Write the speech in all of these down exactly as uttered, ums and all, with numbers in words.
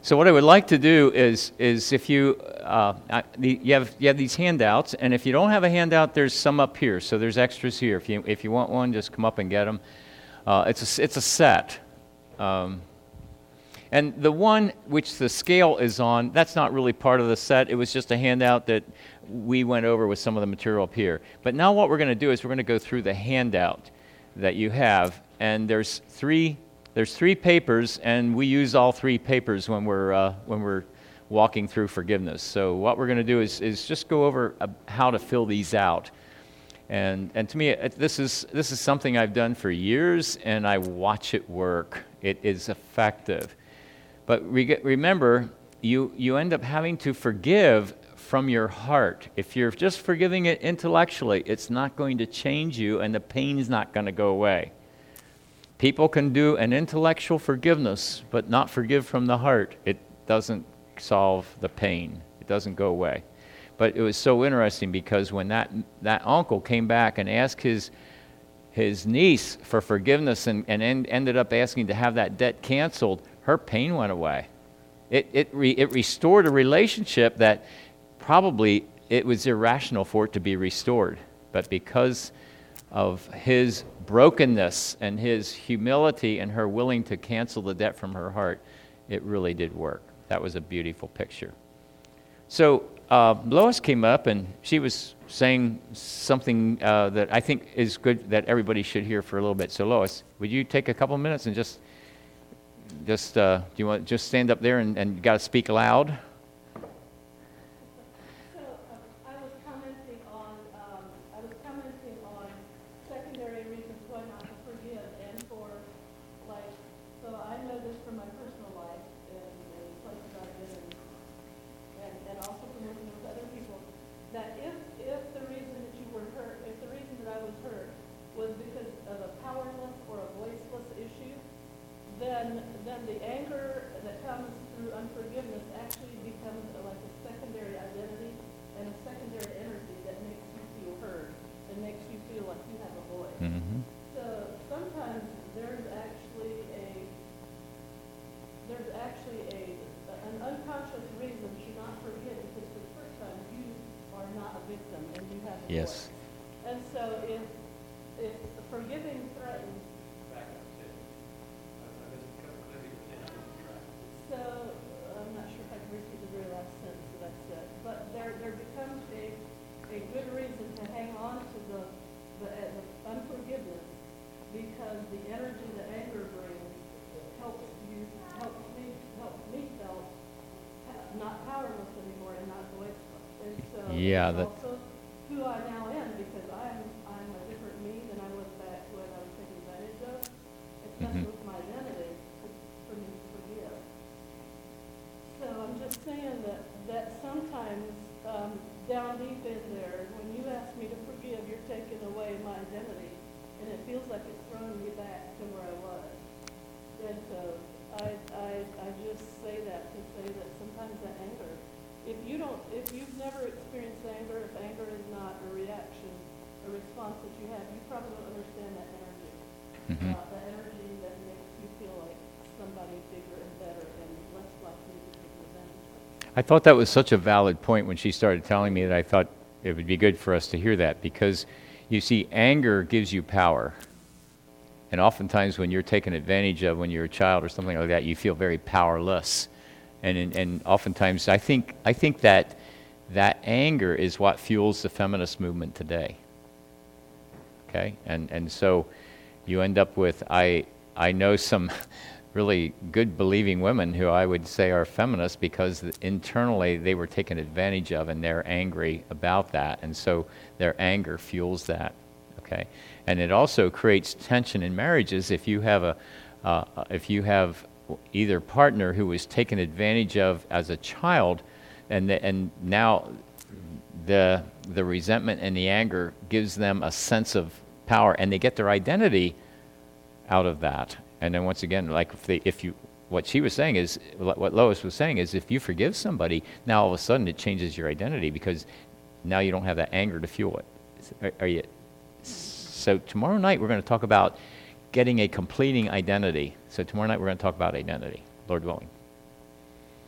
So what I would like to do is, is if you, uh, I, the, you have you have these handouts, and if you don't have a handout, there's some up here. So there's extras here. If you if you want one, just come up and get them. Uh, it's a it's a set, um, and the one which the scale is on, that's not really part of the set. It was just a handout that we went over with some of the material up here. But now what we're going to do is we're going to go through the handout that you have, and there's three. There's three papers, and we use all three papers when we're uh, when we're walking through forgiveness. So what we're going to do is is just go over uh, how to fill these out. And and to me, it, this is this is something I've done for years, and I watch it work. It is effective. But re- remember, you you end up having to forgive from your heart. If you're just forgiving it intellectually, it's not going to change you, and the pain's not going to go away. People can do an intellectual forgiveness, but not forgive from the heart. It doesn't solve the pain. It doesn't go away. But it was so interesting because when that that uncle came back and asked his his niece for forgiveness and, and en- ended up asking to have that debt canceled, her pain went away. It it re, it restored a relationship that probably it was irrational for it to be restored. But because of his brokenness and his humility and her willing to cancel the debt from her heart, it really did work. That was a beautiful picture. So uh, Lois came up and she was saying something uh, that I think is good that everybody should hear for a little bit. So Lois, would you take a couple minutes and just, just uh, do you want just stand up there and, and you got to speak loud? Then, then the anger that comes through unforgiveness actually becomes like a secondary identity and a secondary energy that makes you feel heard and makes you feel like you have a voice. Mm-hmm. So sometimes there's actually a there's actually a an unconscious reason to not forgive because for the first time you are not a victim and you have a Yes. voice. And so if if forgiving threatens. So, I'm not sure if I can repeat the very last sentence that I said, but there there becomes a, a good reason to hang on to the, the, uh, the unforgiveness because the energy that anger brings helps you, helps me, helps me feel not powerless anymore and not voiceless. And so yeah, it's that... also who I now am because I'm, I'm a different me than I was back when I was taken advantage of. It's messing Mm-hmm. with my identity for me to forgive. So I'm just saying that, that sometimes um, down deep in there, when you ask me to forgive, you're taking away my identity, and it feels like it's throwing me back to where I was. And so I, I, I just say that to say that sometimes that anger, if you don't, if you've never experienced anger, if anger is not a reaction, a response that you have, you probably don't understand that energy. Mm-hmm. Uh, the energy that makes you feel like somebody bigger and better and less likely to take advantage of. I thought that was such a valid point when she started telling me that I thought it would be good for us to hear that because, you see, anger gives you power. And oftentimes when you're taken advantage of when you're a child or something like that, you feel very powerless. And and, and oftentimes I think I think that that anger is what fuels the feminist movement today. Okay? And and so you end up with, I I know some really good believing women who I would say are feminists because internally they were taken advantage of and they're angry about that. And so their anger fuels that. Okay? And it also creates tension in marriages if you have a uh, if you have either partner who was taken advantage of as a child and the, and now the the resentment and the anger gives them a sense of power and they get their identity out of that. And then once again, like if they, if you, what she was saying is, what Lois was saying is, if you forgive somebody, now all of a sudden it changes your identity because now you don't have that anger to fuel it. Are, are you? So tomorrow night we're going to talk about getting a completing identity. So tomorrow night we're going to talk about identity, Lord willing.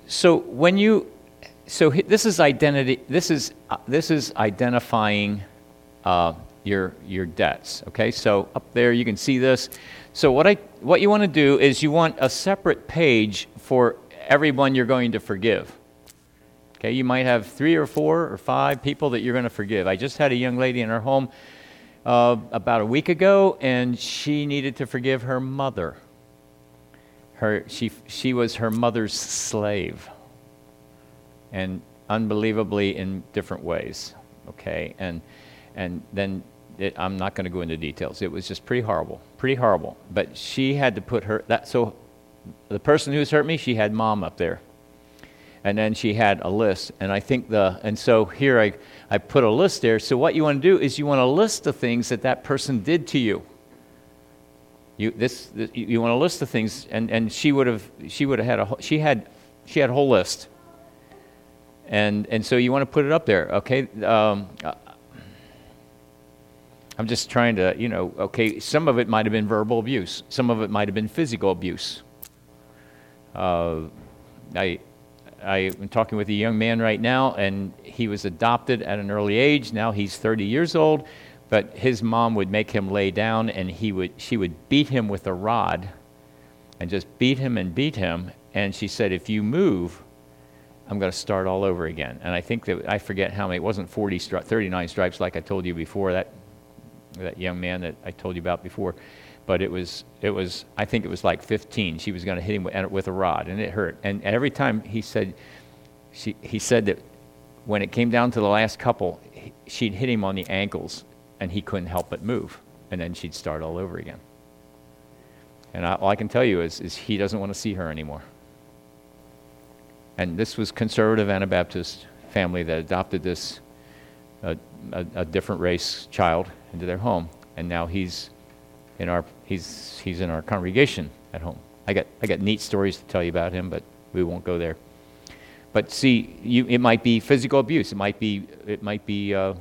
So when you, so hi- this is identity. This is uh, this is identifying uh, your your debts. Okay, so up there you can see this. So what I what you want to do is you want a separate page for everyone you're going to forgive. Okay, you might have three or four or five people that you're going to forgive. I just had a young lady in her home uh, about a week ago, and she needed to forgive her mother. Her she she was her mother's slave, and unbelievably in different ways. Okay, and and then it, I'm not going to go into details. It was just pretty horrible, pretty horrible. But she had to put her that so the person who's hurt me, she had mom up there. And then she had a list, and I think the, and so here I, I put a list there. So what you want to do is you want to list the things that that person did to you. You this, this you want to list the things, and, and she would have she would have had a she had she had a whole list. And and so you want to put it up there, okay? Um, I'm just trying to, you know, okay. Some of it might have been verbal abuse. Some of it might have been physical abuse. Uh, I. I'm talking with a young man right now, and he was adopted at an early age. Now he's thirty years old, but his mom would make him lay down, and he would she would beat him with a rod, and just beat him and beat him. And she said, "If you move, I'm going to start all over again." And I think that I forget how many. It wasn't forty, stri- thirty-nine stripes like I told you before. That that young man that I told you about before. But it was, it was. I think it was like fifteen. She was going to hit him with, with a rod, and it hurt. And every time he said, she, he said that when it came down to the last couple, he, she'd hit him on the ankles, and he couldn't help but move. And then she'd start all over again. And I, all I can tell you is, is he doesn't want to see her anymore. And this was conservative Anabaptist family that adopted this uh, a, a different race child into their home, and now he's. In our, he's he's in our congregation at home. I got I got neat stories to tell you about him, but we won't go there. But see, you, it might be physical abuse. It might be it might be uh,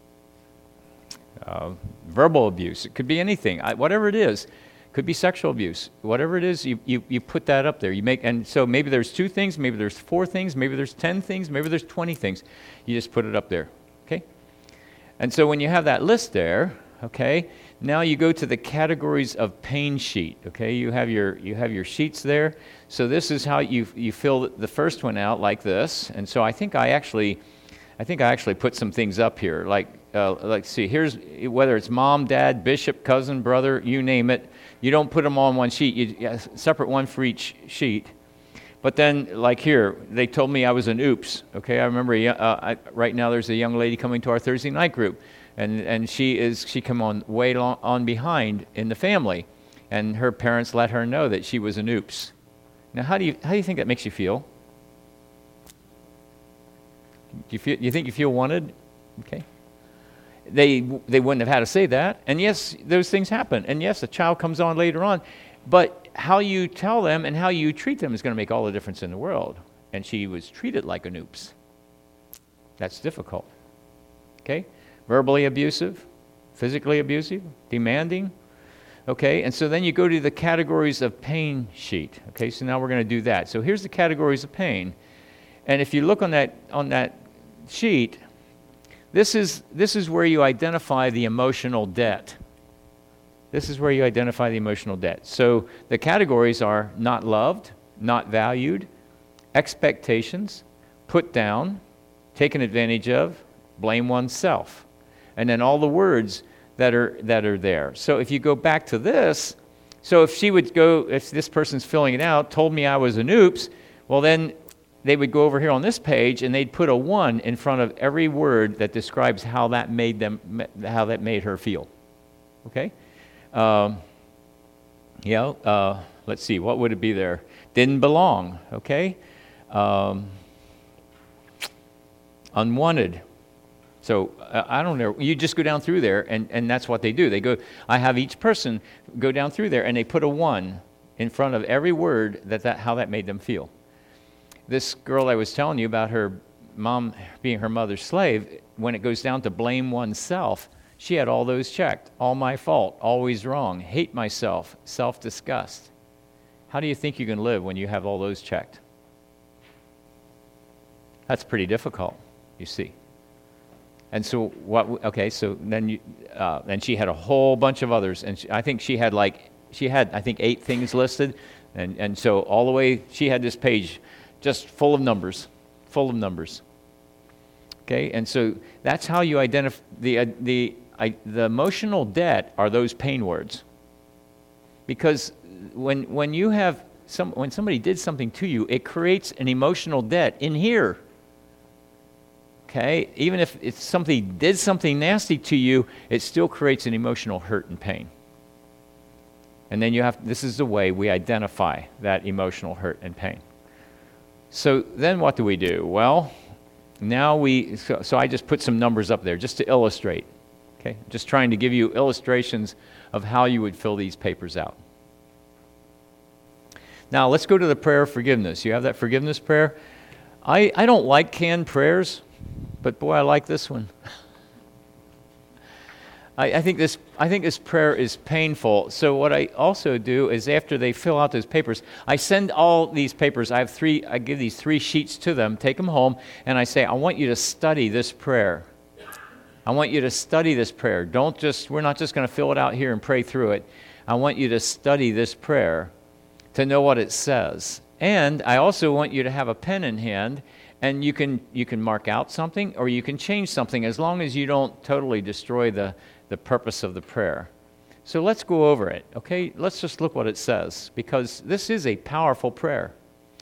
uh, verbal abuse. It could be anything. I, whatever it is, could be sexual abuse. Whatever it is, you, you you put that up there. You make and so maybe there's two things, maybe there's four things, maybe there's ten things, maybe there's twenty things. You just put it up there, okay? And so when you have that list there, okay. Now you go to the categories of pain sheet. Okay, you have your you have your sheets there. So this is how you you fill the first one out like this. And so I think I actually, I think I actually put some things up here. Like uh, like see here's whether it's mom, dad, bishop, cousin, brother, you name it. You don't put them all on one sheet. You yeah, separate one for each sheet. But then like here, they told me I was an oops. Okay, I remember uh, I, right now there's a young lady coming to our Thursday night group. And and she is she come on way long, on behind in the family, and her parents let her know that she was an oops. Now, how do you how do you think that makes you feel? Do you feel you think you feel wanted? Okay. They they wouldn't have had to say that. And yes, those things happen. And yes, a child comes on later on, but how you tell them and how you treat them is going to make all the difference in the world. And she was treated like an oops. That's difficult. Okay. Verbally abusive, physically abusive, demanding, okay? And so then you go to the categories of pain sheet, okay? So now we're going to do that. So here's the categories of pain. And if you look on that on that sheet, this is this is where you identify the emotional debt. This is where you identify the emotional debt. So the categories are not loved, not valued, expectations, put down, taken advantage of, blame oneself. And then all the words that are that are there. So if you go back to this, so if she would go, if this person's filling it out, told me I was an oops, well then they would go over here on this page and they'd put a one in front of every word that describes how that made them, how that made her feel. Okay? Um, you know, uh, let's see, what would it be there? Didn't belong. Okay? Um, unwanted. So uh, I don't know. You just go down through there, and, and that's what they do. They go. I have each person go down through there, and they put a one in front of every word that, that how that made them feel. This girl I was telling you about, her mom being her mother's slave, when it goes down to blame oneself, she had all those checked. All my fault, always wrong, hate myself, self-disgust. How do you think you can live when you have all those checked? That's pretty difficult, you see. And so what? Okay, so then you, uh, and she had a whole bunch of others, and she, I think she had like she had I think eight things listed, and and so all the way she had this page just full of numbers, full of numbers. Okay, and so that's how you identify the uh, the I, the emotional debt are those pain words. Because when when you have some when somebody did something to you, it creates an emotional debt in here. Okay, even if it's somebody did something nasty to you, it still creates an emotional hurt and pain. And then you have, this is the way we identify that emotional hurt and pain. So then what do we do? Well, now we, so, so I just put some numbers up there just to illustrate. Okay, just trying to give you illustrations of how you would fill these papers out. Now let's go to the prayer of forgiveness. You have that forgiveness prayer? I, I don't like canned prayers. But boy, I like this one. I, I think this I think this prayer is painful. So what I also do is after they fill out those papers, I send all these papers. I have three. I give these three sheets to them, take them home, and I say, I want you to study this prayer. I want you to study this prayer. Don't just. We're not just going to fill it out here and pray through it. I want you to study this prayer to know what it says. And I also want you to have a pen in hand. And you can you can mark out something or you can change something as long as you don't totally destroy the, the purpose of the prayer. So let's go over it, okay? Let's just look what it says, because this is a powerful prayer.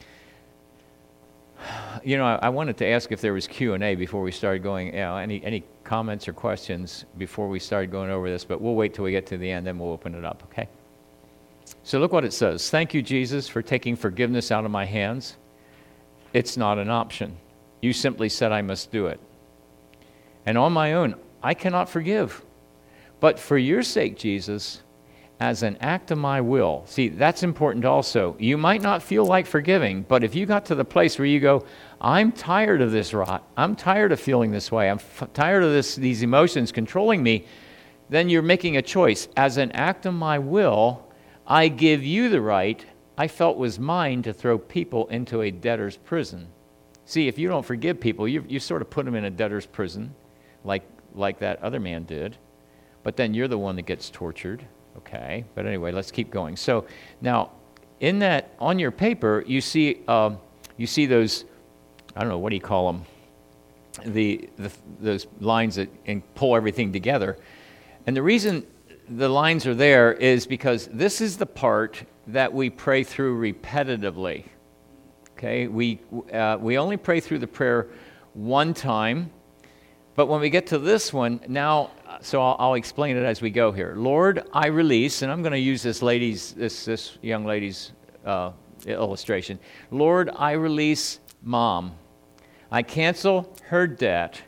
You know, I, I wanted to ask if there was Q and A before we started going, you know, any, any comments or questions before we started going over this, but we'll wait till we get to the end, then we'll open it up, okay? So look what it says. Thank you, Jesus, for taking forgiveness out of my hands. It's not an option. You simply said I must do it. And on my own, I cannot forgive. But for your sake, Jesus, as an act of my will. See, that's important also. You might not feel like forgiving, but if you got to the place where you go, I'm tired of this rot. I'm tired of feeling this way. I'm f- tired of this, these emotions controlling me. Then you're making a choice. As an act of my will, I give you the right I felt was mine to throw people into a debtor's prison. See, if you don't forgive people, you you sort of put them in a debtor's prison, like like that other man did. But then you're the one that gets tortured. Okay, but anyway, let's keep going. So now, in that on your paper, you see um, you see those, I don't know, what do you call them? The, the those lines that and pull everything together. And the reason the lines are there is because this is the part that we pray through repetitively. Okay, we uh, we only pray through the prayer one time, but when we get to this one now, so I'll, I'll explain it as we go here. Lord, I release, and I'm going to use this lady's this this young lady's uh, illustration. Lord, I release Mom. I cancel her debt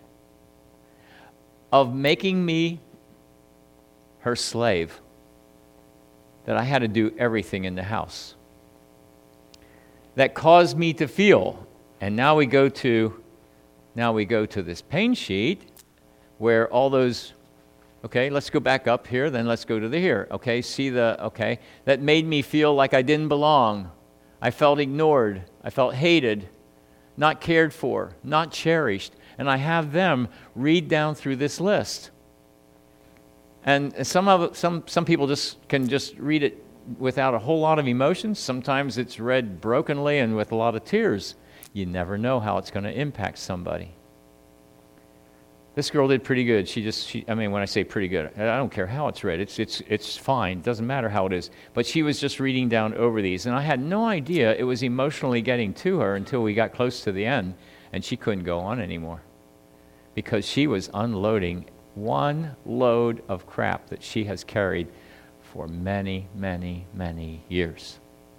of making me her slave. That I had to do everything in the house. That caused me to feel. And now we go to now we go to this pain sheet where all those, okay, let's go back up here, then let's go to the here. Okay, see the, okay, that made me feel like I didn't belong. I felt ignored. I felt hated, not cared for, not cherished. And I have them read down through this list. And some of some some people just can just read it without a whole lot of emotion. Sometimes it's read brokenly and with a lot of tears. You never know how it's going to impact somebody. This girl did pretty good. She just, she, I mean, when I say pretty good, I don't care how it's read. It's it's it's fine. It doesn't matter how it is. But she was just reading down over these, and I had no idea it was emotionally getting to her until we got close to the end, and she couldn't go on anymore because she was unloading one load of crap that she has carried for many, many, many years.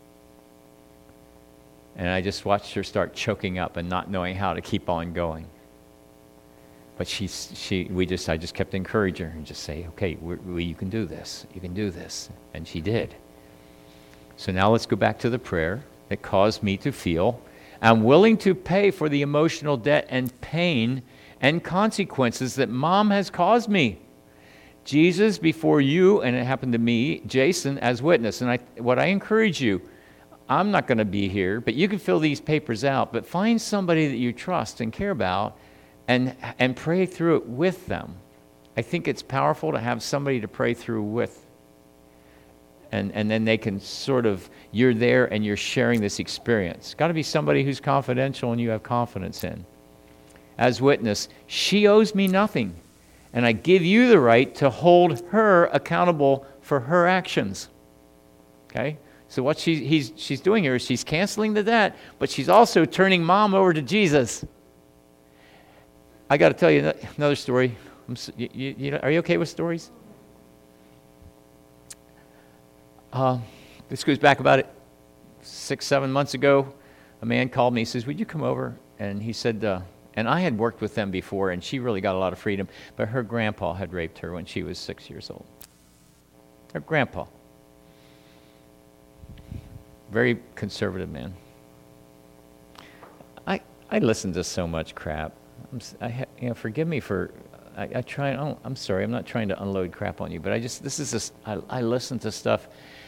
And I just watched her start choking up and not knowing how to keep on going. But she, she, we just, I just kept encouraging her and just say, okay, we're, we, you can do this, you can do this. And she did. So now let's go back to the prayer that caused me to feel, I'm willing to pay for the emotional debt and pain and consequences that Mom has caused me. Jesus, before you, and it happened to me, Jason, as witness. And I, what I encourage you, I'm not going to be here, but you can fill these papers out, but find somebody that you trust and care about and and pray through it with them. I think it's powerful to have somebody to pray through with. And and then they can sort of, you're there and you're sharing this experience. Got to be somebody who's confidential and you have confidence in. As witness, she owes me nothing, and I give you the right to hold her accountable for her actions. Okay? So what she, he's, she's doing here is she's canceling the debt, but she's also turning mom over to Jesus. I got to tell you another story. I'm, you, you, you, are you okay with stories? Uh, this goes back about it, six, seven months ago. A man called me. He says, would you come over? And he said, uh, and I had worked with them before, and she really got a lot of freedom, but her grandpa had raped her when she was six years old. Her grandpa. Very conservative man. I I listen to so much crap. I'm, I you know, forgive me for. I, I try. Oh, I'm sorry. I'm not trying to unload crap on you, but I just this is just, I I listen to stuff,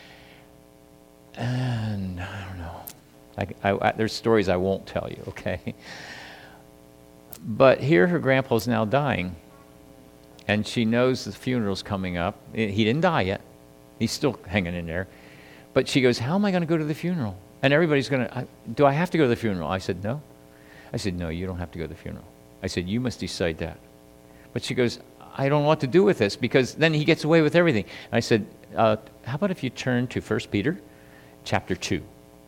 and I don't know. I, I, I, there's stories I won't tell you. Okay. But here, her grandpa's now dying, and she knows the funeral's coming up. He didn't die yet. He's still hanging in there. But she goes, how am I going to go to the funeral? And everybody's going to, do I have to go to the funeral? I said, no. I said, no, you don't have to go to the funeral. I said, you must decide that. But she goes, I don't know what to do with this, because then he gets away with everything. And I said, uh, how about if you turn to First Peter chapter two?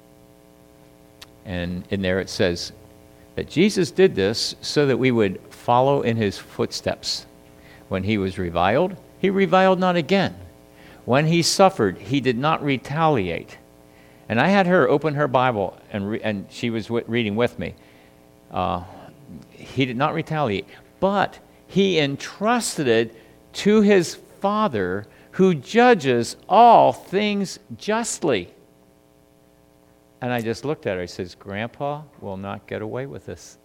And in there it says that Jesus did this so that we would follow in his footsteps. When he was reviled, he reviled not again. When he suffered, he did not retaliate. And I had her open her Bible, and re- and she was w- reading with me. Uh, he did not retaliate, but he entrusted it to his Father, who judges all things justly. And I just looked at her. I says, Grandpa will not get away with this.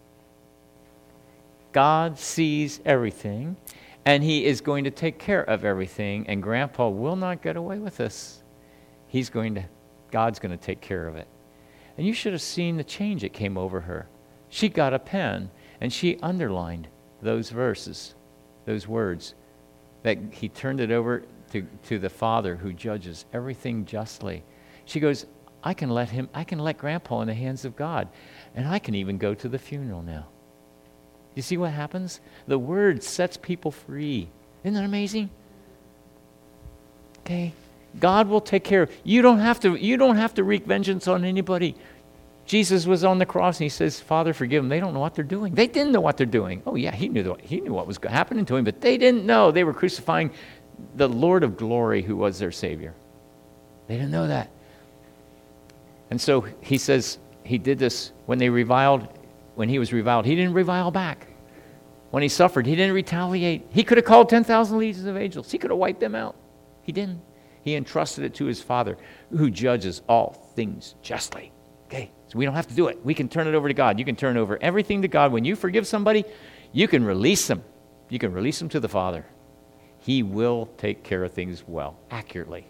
God sees everything, and he is going to take care of everything, and Grandpa will not get away with this. He's going to, God's going to take care of it. And you should have seen the change that came over her. She got a pen, and she underlined those verses, those words, that he turned it over to, to the Father who judges everything justly. She goes, I can let him, I can let Grandpa in the hands of God, and I can even go to the funeral now. You see what happens? The word sets people free. Isn't that amazing? Okay. God will take care of you. Don't have to, you don't have to wreak vengeance on anybody. Jesus was on the cross and he says, Father, forgive them. They don't know what they're doing. They didn't know what they're doing. Oh yeah, he knew the, he knew what was happening to him, but they didn't know. They were crucifying the Lord of glory who was their Savior. They didn't know that. And so he says he did this when they reviled. When he was reviled, he didn't revile back. When he suffered, he didn't retaliate. He could have called ten thousand legions of angels. He could have wiped them out. He didn't. He entrusted it to his Father, who judges all things justly. Okay, so we don't have to do it. We can turn it over to God. You can turn over everything to God. When you forgive somebody, you can release them. You can release them to the Father. He will take care of things well, accurately.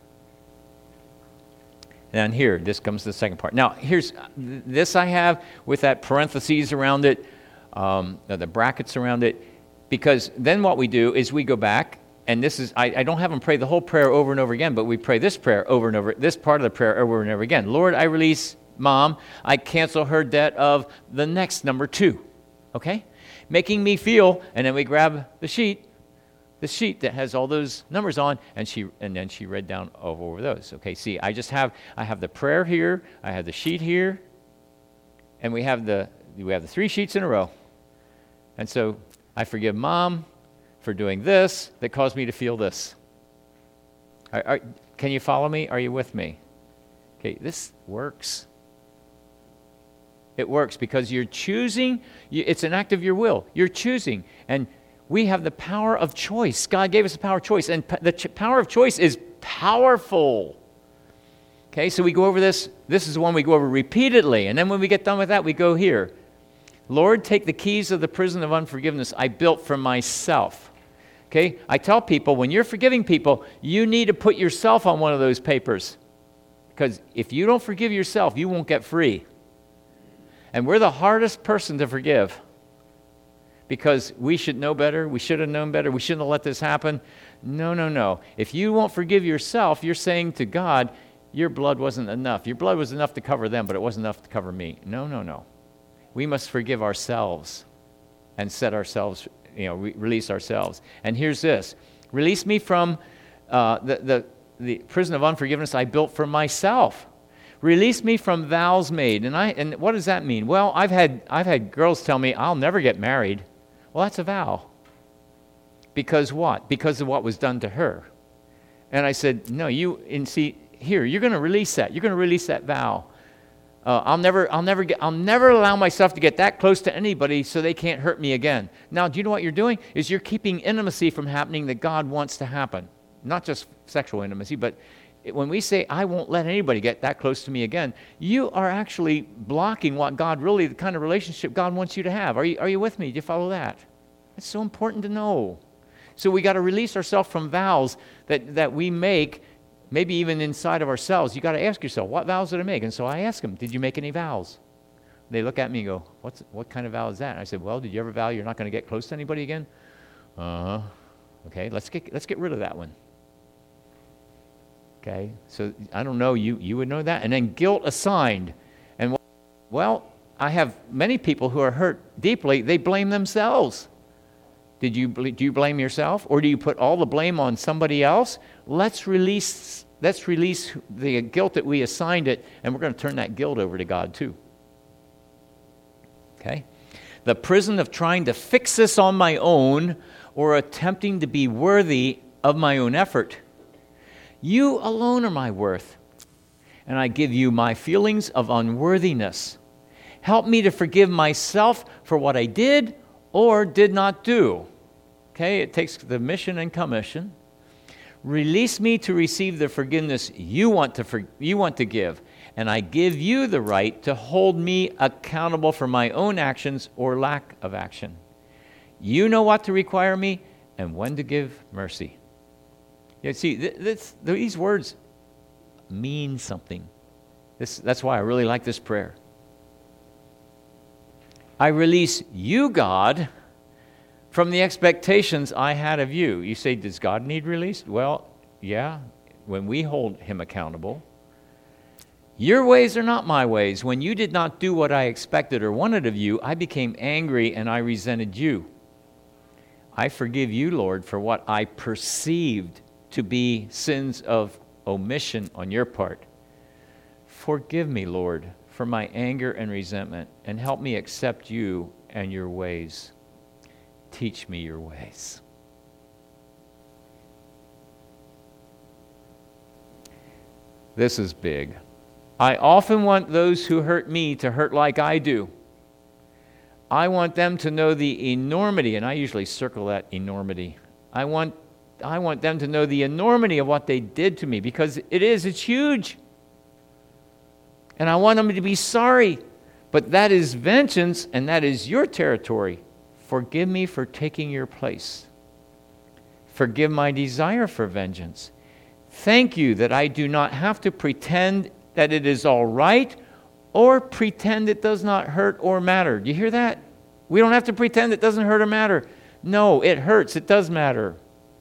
And here, this comes to the second part. Now, here's this I have with that parentheses around it, um, the brackets around it, because then what we do is we go back, and this is, I, I don't have them pray the whole prayer over and over again, but we pray this prayer over and over, this part of the prayer over and over again. Lord, I release Mom. I cancel her debt of the next number two, okay? Making me feel, and then we grab the sheet, the sheet that has all those numbers on, and she and then she read down over, over those. Okay, see, I just have I have the prayer here, I have the sheet here, and we have the we have the three sheets in a row. And so I forgive Mom for doing this that caused me to feel this. Are, are, can you follow me? Are you with me? Okay, this works. It works because you're choosing. You, it's an act of your will. You're choosing, and we have the power of choice. God gave us the power of choice, and the ch- power of choice is powerful. Okay, so we go over this. This is the one we go over repeatedly, and then when we get done with that, we go here. Lord, take the keys of the prison of unforgiveness I built for myself. Okay, I tell people, when you're forgiving people, you need to put yourself on one of those papers. Because if you don't forgive yourself, you won't get free. And we're the hardest person to forgive. Because we should know better, we should have known better, we shouldn't have let this happen. No, no, no. If you won't forgive yourself, you're saying to God, your blood wasn't enough. Your blood was enough to cover them, but it wasn't enough to cover me. No, no, no. We must forgive ourselves and set ourselves, you know, re- release ourselves. And here's this. Release me from uh, the, the, the prison of unforgiveness I built for myself. Release me from vows made. And I and what does that mean? Well, I've had I've had girls tell me, I'll never get married. Well, that's a vow. Because what? Because of what was done to her. And I said, no, you, and see, here, you're going to release that. You're going to release that vow. Uh, I'll never, I'll never get, I'll never allow myself to get that close to anybody so they can't hurt me again. Now, do you know what you're doing? Is you're keeping intimacy from happening that God wants to happen. Not just sexual intimacy, but when we say, I won't let anybody get that close to me again, you are actually blocking what God really, the kind of relationship God wants you to have. Are you, are you with me? Do you follow that? It's so important to know. So we got to release ourselves from vows that, that we make, maybe even inside of ourselves. You got to ask yourself, what vows did I make? And so I ask them, did you make any vows? They look at me and go, What's, what kind of vow is that? And I said, well, did you ever vow you're not going to get close to anybody again? Uh-huh. Okay, let's get, let's get rid of that one. Okay, so I don't know, you, you would know that. And then guilt assigned. And well, I have many people who are hurt deeply, they blame themselves. Did you, do you blame yourself? Or do you put all the blame on somebody else? Let's release, let's release the guilt that we assigned it, and we're going to turn that guilt over to God too. Okay? The prison of trying to fix this on my own or attempting to be worthy of my own effort. You alone are my worth, and I give you my feelings of unworthiness. Help me to forgive myself for what I did or did not do. Okay, it takes the mission and commission. Release me to receive the forgiveness you want to for, you want to give, and I give you the right to hold me accountable for my own actions or lack of action. You know what to require me and when to give mercy. You see, th- this, these words mean something. This, that's why I really like this prayer. I release you, God, from the expectations I had of you. You say, does God need released? Well, yeah, when we hold him accountable. Your ways are not my ways. When you did not do what I expected or wanted of you, I became angry and I resented you. I forgive you, Lord, for what I perceived to be sins of omission on your part. Forgive me, Lord, for my anger and resentment, and help me accept you and your ways. Teach me your ways. This is big. I often want those who hurt me to hurt like I do. I want them to know the enormity, and I usually circle that enormity. I want I want them to know the enormity of what they did to me, because it is, it's huge. And I want them to be sorry. But that is vengeance, and that is your territory. Forgive me for taking your place. Forgive my desire for vengeance. Thank you that I do not have to pretend that it is all right or pretend it does not hurt or matter. Do you hear that? We don't have to pretend it doesn't hurt or matter. No, it hurts. It does matter.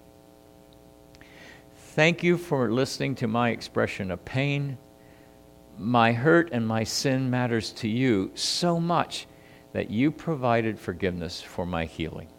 Thank you for listening to my expression of pain. My hurt and my sin matters to you so much that you provided forgiveness for my healing.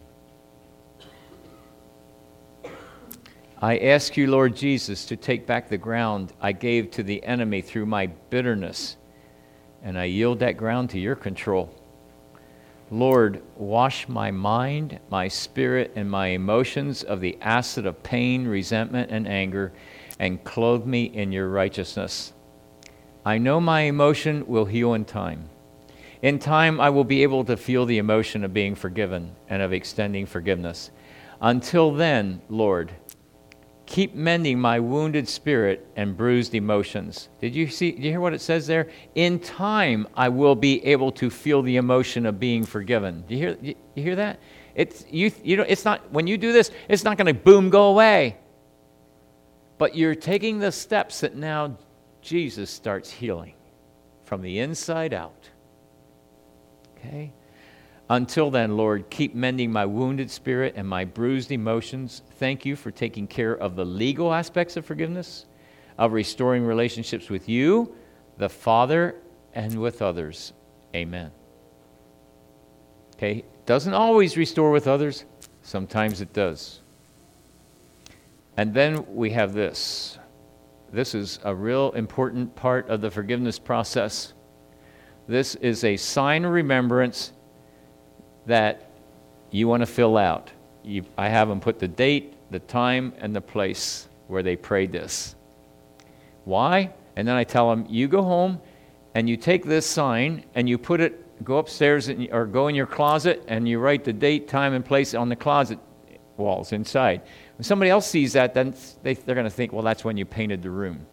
I ask you, Lord Jesus, to take back the ground I gave to the enemy through my bitterness, and I yield that ground to your control. Lord, wash my mind, my spirit, and my emotions of the acid of pain, resentment, and anger, and clothe me in your righteousness. I know my emotion will heal in time. In time, I will be able to feel the emotion of being forgiven and of extending forgiveness. Until then, Lord, keep mending my wounded spirit and bruised emotions. Did you see? Did you hear what it says there? In time, I will be able to feel the emotion of being forgiven. Do you hear? You hear that? It's you. You know. It's not when you do this. It's not going to boom go away. But you're taking the steps that now Jesus starts healing from the inside out. Okay? Until then, Lord, keep mending my wounded spirit and my bruised emotions. Thank you for taking care of the legal aspects of forgiveness, of restoring relationships with you, the Father, and with others. Amen. Okay? Doesn't always restore with others. Sometimes it does. And then we have this. This is a real important part of the forgiveness process. This is a sign of remembrance that you want to fill out. You, I have them put the date, the time, and the place where they prayed this. Why? And then I tell them, you go home and you take this sign and you put it, go upstairs and, or go in your closet and you write the date, time, and place on the closet walls inside. When somebody else sees that, then they, they're going to think, well, that's when you painted the room.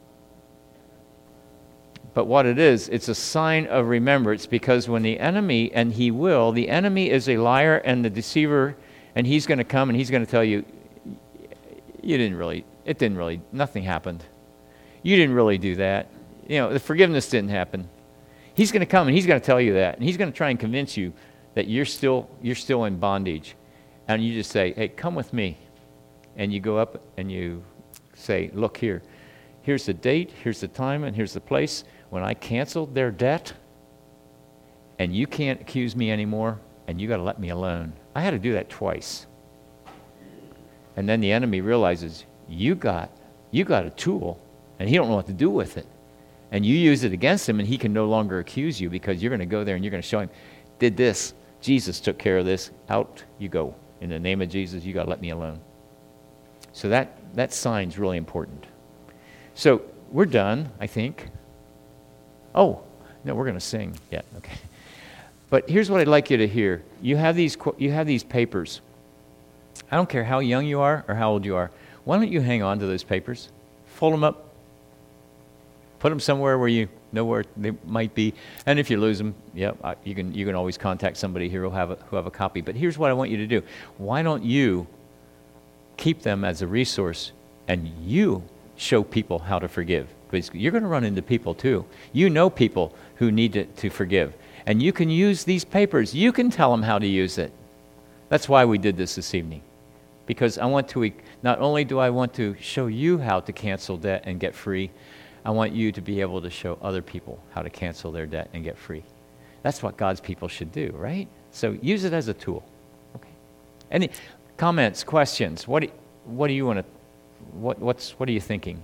But what it is, it's a sign of remembrance, because when the enemy, and he will, the enemy is a liar and the deceiver, and he's going to come and he's going to tell you, you didn't really, it didn't really, nothing happened. You didn't really do that. You know, the forgiveness didn't happen. He's going to come and he's going to tell you that, and he's going to try and convince you that you're still, you're still in bondage. And you just say, hey, come with me. And you go up and you say, look here, here's the date, here's the time, and here's the place when I canceled their debt, and you can't accuse me anymore, and you got to let me alone. I had to do that twice. And then the enemy realizes you got you got a tool, and he don't know what to do with it. And you use it against him, and he can no longer accuse you, because you're going to go there and you're going to show him, did this, Jesus took care of this, out you go. In the name of Jesus, you got to let me alone. So that, that sign's really important. So we're done, I think. Oh, no, we're going to sing. Yeah, okay. But here's what I'd like you to hear. You have these you have these papers. I don't care how young you are or how old you are. Why don't you hang on to those papers? Fold them up. Put them somewhere where you know where they might be. And if you lose them, yeah, you can you can always contact somebody here who'll have a, who have a copy. But here's what I want you to do. Why don't you keep them as a resource, and you show people how to forgive? Because you're going to run into people too. You know people who need to, to forgive. And you can use these papers. You can tell them how to use it. That's why we did this this evening. Because I want to, not only do I want to show you how to cancel debt and get free, I want you to be able to show other people how to cancel their debt and get free. That's what God's people should do, right? So use it as a tool. Okay. Any comments, questions? What do, what do you want to, what, what's, what are you thinking?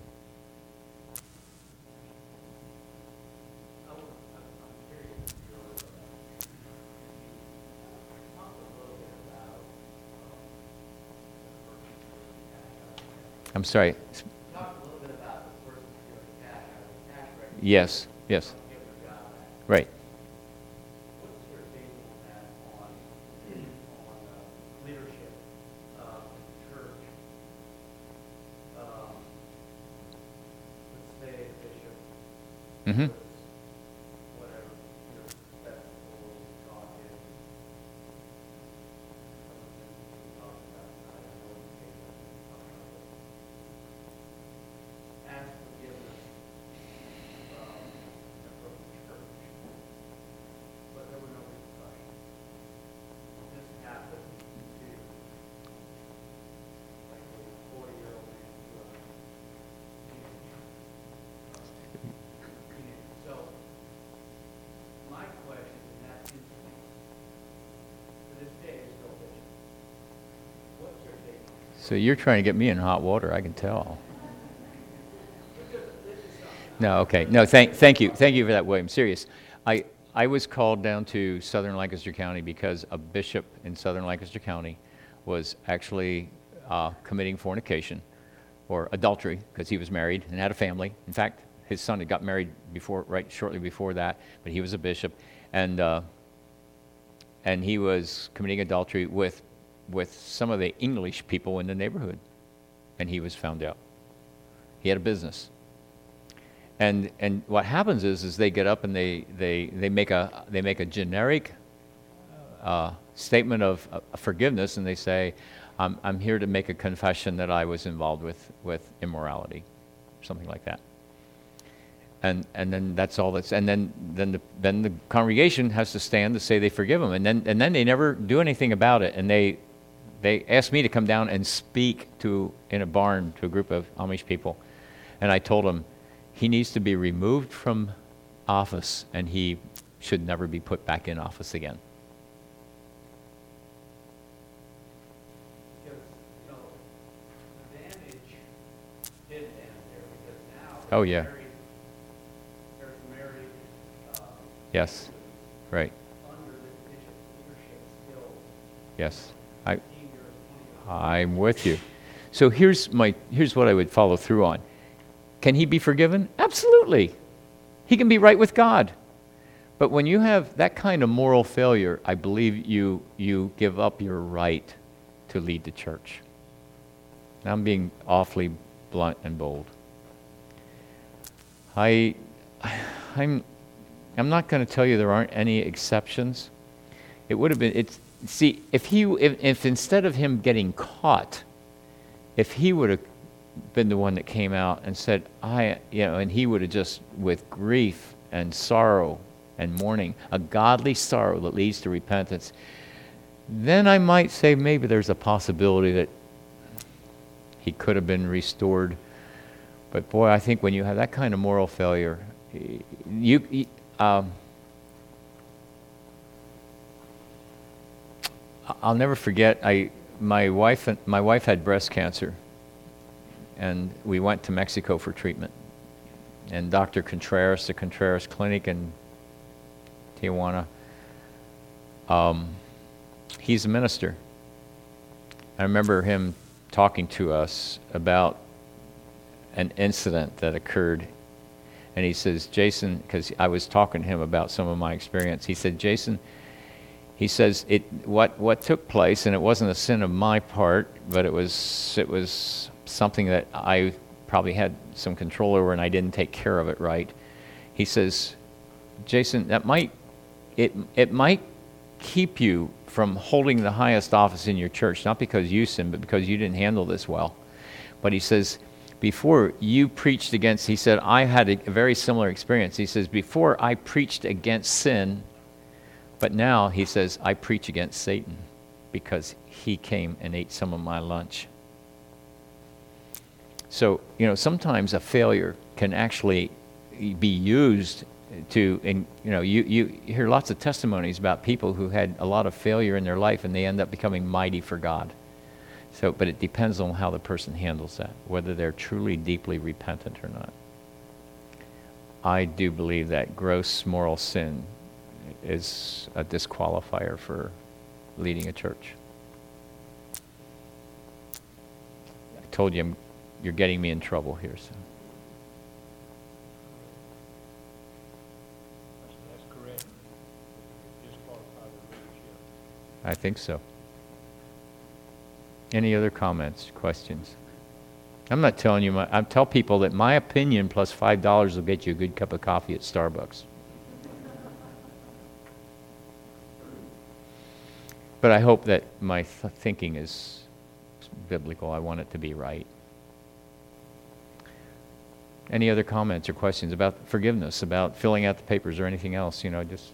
I'm sorry. Talk a little bit about the person stealing cash out of the cash register. Yes, yes. Give their job back. Right. What's your take on that on, on uh, leadership of the church? Um, let's say the bishop, Mm-hmm. whatever your respectable talk is. Some of them talk about, I don't know what the case is, talk about it. Ask forgiveness from a broken church, but there were no repercussions. This happened to like a forty-year-old man to a teenager. Teenager. So, my question in that instance, to this day, is still bishop. What's your take on it? So you're trying to get me in hot water, I can tell. No, okay. No, thank, thank you. Thank you for that, William. Serious. I, I was called down to Southern Lancaster County because a bishop in Southern Lancaster County was actually uh, committing fornication or adultery, because he was married and had a family. In fact, his son had got married before, right shortly before that, but he was a bishop, and uh, and he was committing adultery with with some of the English people in the neighborhood, and he was found out. He had a business. And and what happens is is they get up and they they, they make a they make a generic uh, statement of uh, forgiveness, and they say, I'm I'm here to make a confession that I was involved with with immorality, something like that. And and then that's all that's, and then then the then the congregation has to stand to say they forgive them, and then and then they never do anything about it. And they they asked me to come down and speak to in a barn to a group of Amish people, and I told them he needs to be removed from office, and he should never be put back in office again. Because, you know, the damage didn't end there, because now. Oh, yeah. Mary, there's Mary, uh, Yes, right. under the bishop's leadership still Yes, I fifteen years, twenty years. I'm with you. So here's my here's what I would follow through on. Can he be forgiven? Absolutely. He can be right with God. But when you have that kind of moral failure, I believe you you give up your right to lead the church. Now I'm being awfully blunt and bold. I I'm I'm not going to tell you there aren't any exceptions. It would have been it's see if he if, if instead of him getting caught, if he would have been the one that came out and said, I, you know, and he would have just, with grief and sorrow and mourning, a godly sorrow that leads to repentance, then I might say maybe there's a possibility that he could have been restored. But boy, I think when you have that kind of moral failure, you, you um, I'll never forget, I, my wife, my wife had breast cancer. And we went to Mexico for treatment. And Doctor Contreras, the Contreras Clinic in Tijuana, um, he's a minister. I remember him talking to us about an incident that occurred. And he says, Jason, because I was talking to him about some of my experience, he said, Jason, he says, it what what took place, and it wasn't a sin of my part, but it was it was something that I probably had some control over, and I didn't take care of it right. He says, Jason, that might it it might keep you from holding the highest office in your church, not because you sinned, but because you didn't handle this well. But he says, before you preached against, he said, I had a, a very similar experience. He says, before I preached against sin, but now, he says, I preach against Satan because he came and ate some of my lunch. So, you know, sometimes a failure can actually be used to, and you know, you, you hear lots of testimonies about people who had a lot of failure in their life and they end up becoming mighty for God. So, but it depends on how the person handles that, whether they're truly deeply repentant or not. I do believe that gross moral sin is a disqualifier for leading a church. I told you I'm, you're getting me in trouble here. So. That's correct. Disqualify the leadership. I think so. Any other comments, questions? I'm not telling you, my, I tell people that my opinion plus five dollars will get you a good cup of coffee at Starbucks. But I hope that my th- thinking is biblical. I want it to be right. Any other comments or questions about forgiveness, about filling out the papers or anything else? You know, just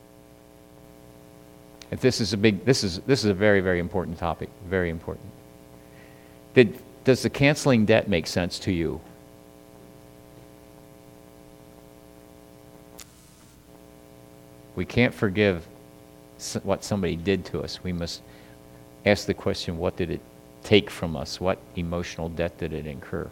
if this is a big, this is this is a very very important topic. Very important. Did does the canceling debt make sense to you? We can't forgive what somebody did to us. We must ask the question, what did it take from us? What emotional debt did it incur?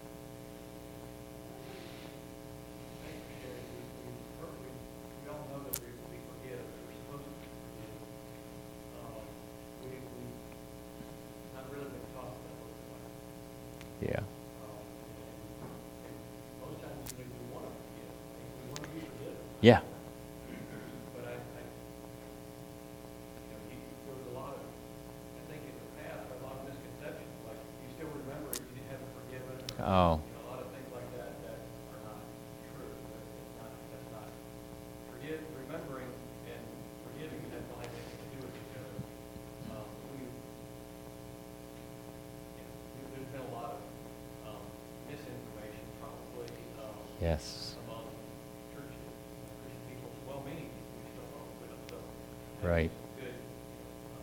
We all know that we, we forgive, we're supposed to forgive. Um, we, we, not really been taught that way. Yeah. Um, and, and most times we, we want to forgive, we want to be forgiven. Yeah. But I, I, you know, he, there was a lot of, I think in the past, a lot of misconceptions, like you still remember it, you haven't forgiven, or, Oh. you know, a lot of things like that that are not true. But it's not, that's not, forgive, remembering and forgiving have not anything to do with each other. Um, we, you know, there's been a lot of um, misinformation probably um, Yes. among Right. Good, um,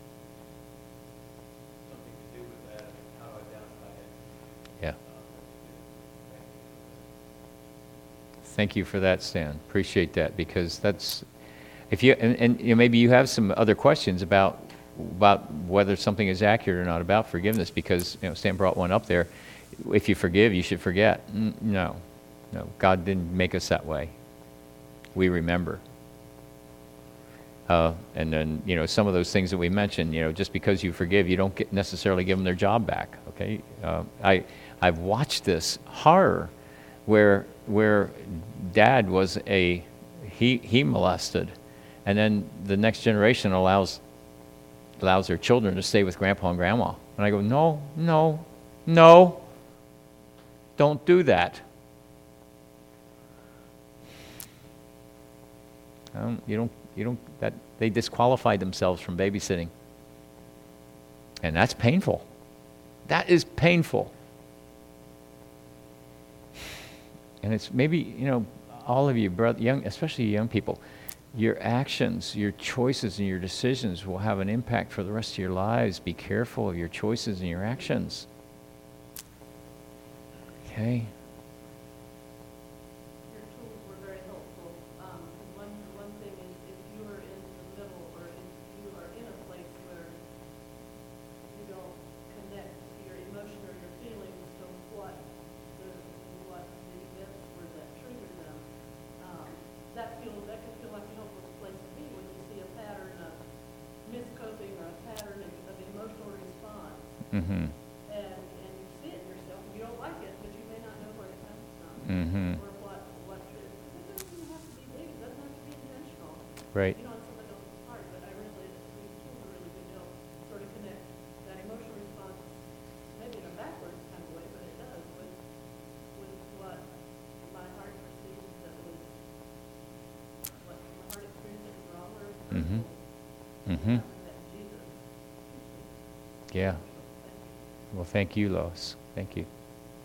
something to do with that, and how do I downsize it? Yeah. Um, that's good. Thank Thank you for that. you for that, Stan. Appreciate that, because that's, if you, and, and you know, maybe you have some other questions about, about whether something is accurate or not about forgiveness, because, you know, Stan brought one up there. If you forgive, you should forget. N- No, no, God didn't make us that way. We remember. Uh, and then, you know, some of those things that we mentioned, you know, just because you forgive, you don't get necessarily give them their job back, okay? Uh, I, I've watched this horror where, where dad was a, he, he molested, and then the next generation allows, allows their children to stay with grandpa and grandma. And I go, no, no, no, don't do that. I don't, you don't, you don't, that, they disqualified themselves from babysitting. And that's painful. That is painful. And it's maybe, you know, all of you, brother, young, especially young people, your actions, your choices, and your decisions will have an impact for the rest of your lives. Be careful of your choices and your actions. Okay? Your tools were very helpful. Um, one, one thing is if you are in the middle or if you are in a place where you don't connect to your emotion or your feelings to what the, what the events were that triggered them, um, that feel, that can feel like a helpless place to be when you see a pattern of miscoping or a pattern of, of emotional response. Mm-hmm. And, and you see it in yourself, and you don't like it, but you may not know where it comes from. Mm-hmm. Or what, what triggered. It doesn't even have to be big, it doesn't have to be intentional. Right. You know, it's somebody else's part, but I really, these tools are really good to help sort of connect that emotional response, maybe in a backwards kind of way, but it does, with, with what my heart perceived that was, what my heart experienced that was wrong or Mm-hmm. hurtful. Mm-hmm. That Jesus. Yeah. Thank you. Well, thank you, Lois. Thank you.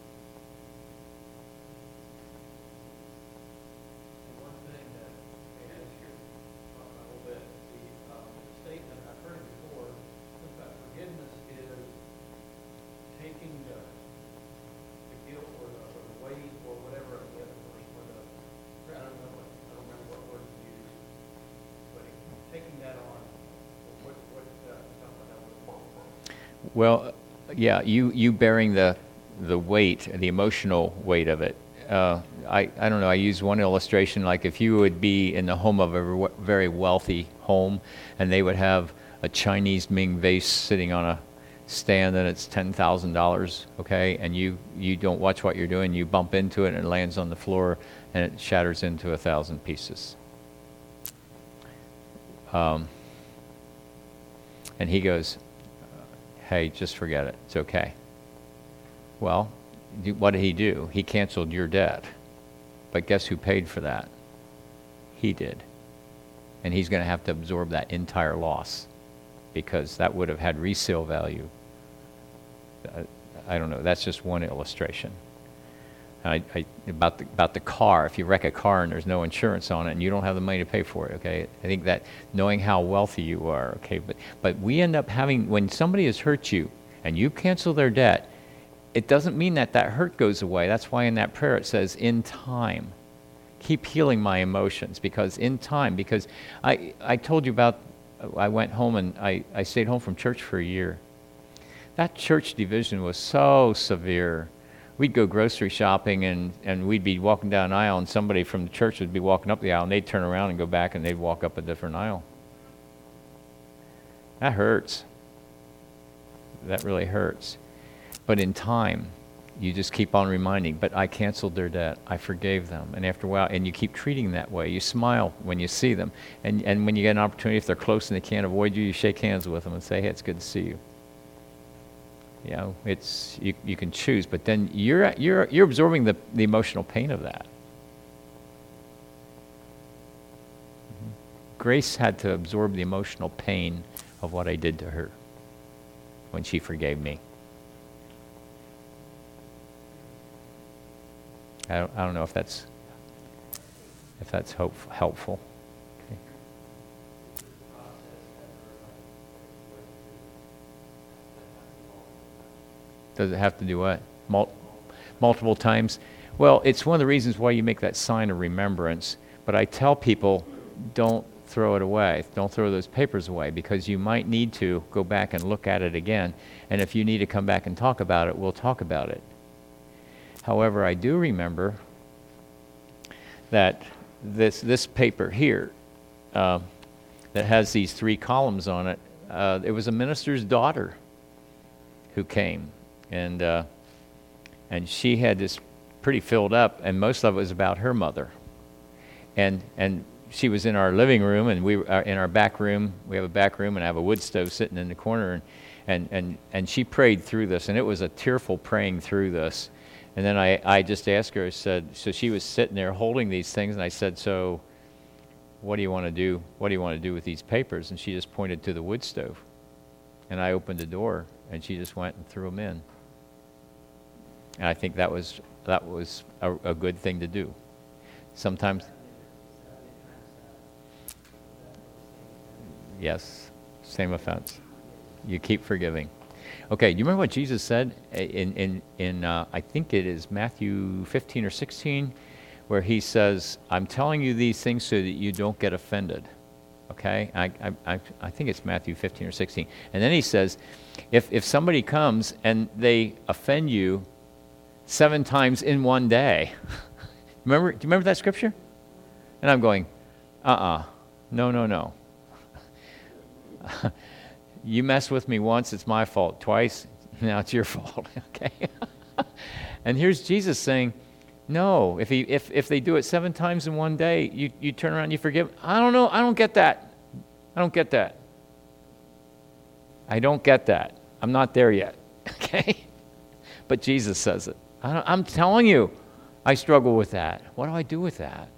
And one thing that, and as you're talking a little bit, the, um, the statement, I've heard it before, something about forgiveness is taking the, the guilt or the, or the weight or whatever of the other person, or the, I don't know what, I don't remember what word to use, but it- taking that on, what, what, uh, talk about that was. Well, yeah, you, you bearing the, the weight, the emotional weight of it. Uh, I, I don't know, I use one illustration, like if you would be in the home of a re- very wealthy home, and they would have a Chinese Ming vase sitting on a stand and it's ten thousand dollars, okay, and you, you don't watch what you're doing, you bump into it and it lands on the floor and it shatters into a thousand pieces. Um, and he goes, hey, just forget it. It's okay. Well, do- what did he do? He canceled your debt. But guess who paid for that? He did. And he's going to have to absorb that entire loss because that would have had resale value. Uh, I don't know. That's just one illustration. I, I, about the about the car. If you wreck a car and there's no insurance on it and you don't have the money to pay for it, okay? I think that knowing how wealthy you are, okay, but but we end up having, when somebody has hurt you and you cancel their debt, it doesn't mean that that hurt goes away. That's why in that prayer it says, in time. Keep healing my emotions, because in time, because I I told you about, I went home and I, I stayed home from church for a year. That church division was so severe. We'd go grocery shopping and, and we'd be walking down an aisle and somebody from the church would be walking up the aisle and they'd turn around and go back and they'd walk up a different aisle. That hurts. That really hurts. But in time, you just keep on reminding, but I canceled their debt. I forgave them. And after a while, and you keep treating that way. You smile when you see them. And, and when you get an opportunity, if they're close and they can't avoid you, you shake hands with them and say, hey, it's good to see you. You know, it's, you, you can choose, but then you're, you're, you're absorbing the, the emotional pain of that. Mm-hmm. Grace had to absorb the emotional pain of what I did to her when she forgave me. I don't, I don't know if that's, if that's hope, helpful. Okay. Uh, Does it have to do what? Mul- multiple times? Well, it's one of the reasons why you make that sign of remembrance. But I tell people, don't throw it away. Don't throw those papers away, because you might need to go back and look at it again. And if you need to come back and talk about it, we'll talk about it. However, I do remember that this this paper here uh, that has these three columns on it, uh, it was a minister's daughter who came, and uh, and she had this pretty filled up, and most of it was about her mother. And and she was in our living room, and we were in our back room. We have a back room, and I have a wood stove sitting in the corner, and and and, and she prayed through this, and it was a tearful praying through this. And then I, I just asked her, I said, so she was sitting there holding these things, and I said, so what do you want to do? What do you want to do with these papers? And she just pointed to the wood stove. And I opened the door, and she just went and threw them in. And I think that was that was a, a good thing to do. Sometimes, yes, same offense. You keep forgiving. Okay, do you remember what Jesus said in, in, in uh, I think it is Matthew fifteen or sixteen, where he says, I'm telling you these things so that you don't get offended. Okay, I, I, I, I think it's Matthew fifteen or sixteen. And then he says, if, if somebody comes and they offend you seven times in one day, remember, do you remember that scripture? And I'm going, uh-uh, no, no, no. You mess with me once, it's my fault. Twice, now it's your fault. Okay? And here's Jesus saying, no, if he if, if they do it seven times in one day, you, you turn around and you forgive. I don't know, I don't get that. I don't get that. I don't get that. I'm not there yet. Okay? But Jesus says it. I don't, I'm telling you, I struggle with that. What do I do with that?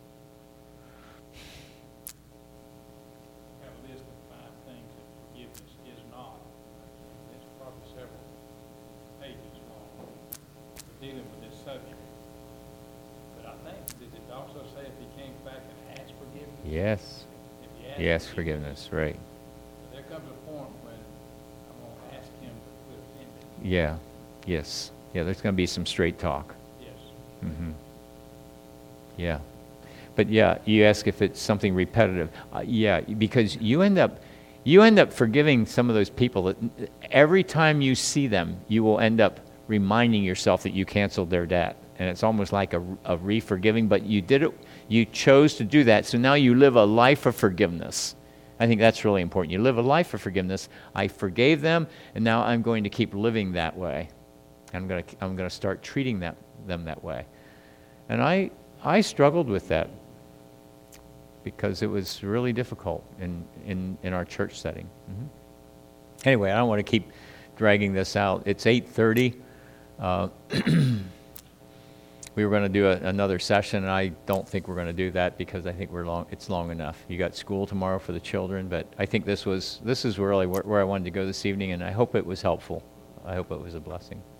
Dealing with this subject. But I think, did it also say if he came back and asked forgiveness? Yes. If he asked Yes, forgiveness, right. But there comes a point when I'm going to ask him to quit offending. Yeah, yes. Yeah, there's going to be some straight talk. Yes. Mm-hmm. Yeah. But yeah, you ask if it's something repetitive. Uh, yeah, because you end up, you end up forgiving some of those people that every time you see them, you will end up reminding yourself that you canceled their debt. And it's almost like a, a re-forgiving, but you did it, you chose to do that, so now you live a life of forgiveness. I think that's really important. You live a life of forgiveness. I forgave them, and now I'm going to keep living that way. I'm going to I'm going to start treating that, them that way. And I I struggled with that because it was really difficult in, in, in our church setting. Mm-hmm. Anyway, I don't want to keep dragging this out. It's eight thirty. Uh, we were going to do a, another session, and I don't think we're going to do that because I think we're long. It's long enough. You got school tomorrow for the children, but I think this was this is really where, where I wanted to go this evening, and I hope it was helpful. I hope it was a blessing.